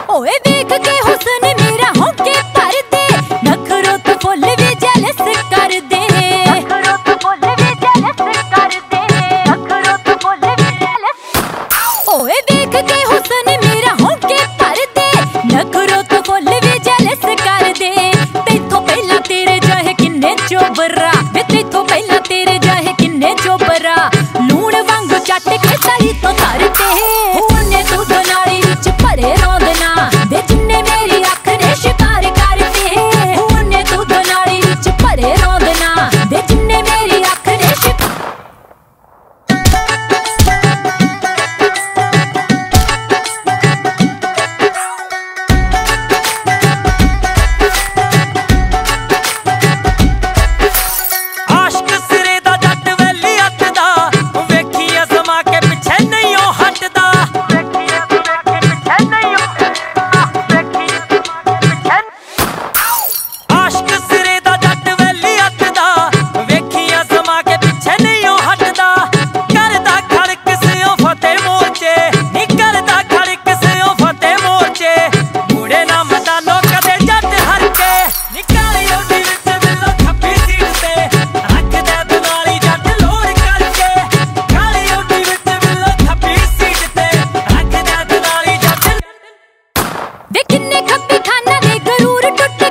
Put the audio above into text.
ओए देख के हुस्न मेरा होके भर दे, नखरों तो फुल भी जेलस कर दे, नखरों तो फुल भी जेलस कर दे, नखरों तो फुल भी जेलस। ओए देख के हुस्न मेरा होके भर दे, नखरों तो फुल भी जेलस कर दे। तैथों पहला तेरे जाहे किन्ने चोबरा, वे तैथों पहला तेरे जाहे किन्ने चोबरा, लूण वांगू चट के तली तो तर दे। हुन्ने तू तो नाली विच भरे रौंदना दे, जिन्ने मेरी अख ने शिकार करते। हुन्ने तू तो नाली विच भरे रौंदना दे, जिन्ने मेरी अख ने शिकार। वे किन्ने खप्पी खाना दे गरूर टुट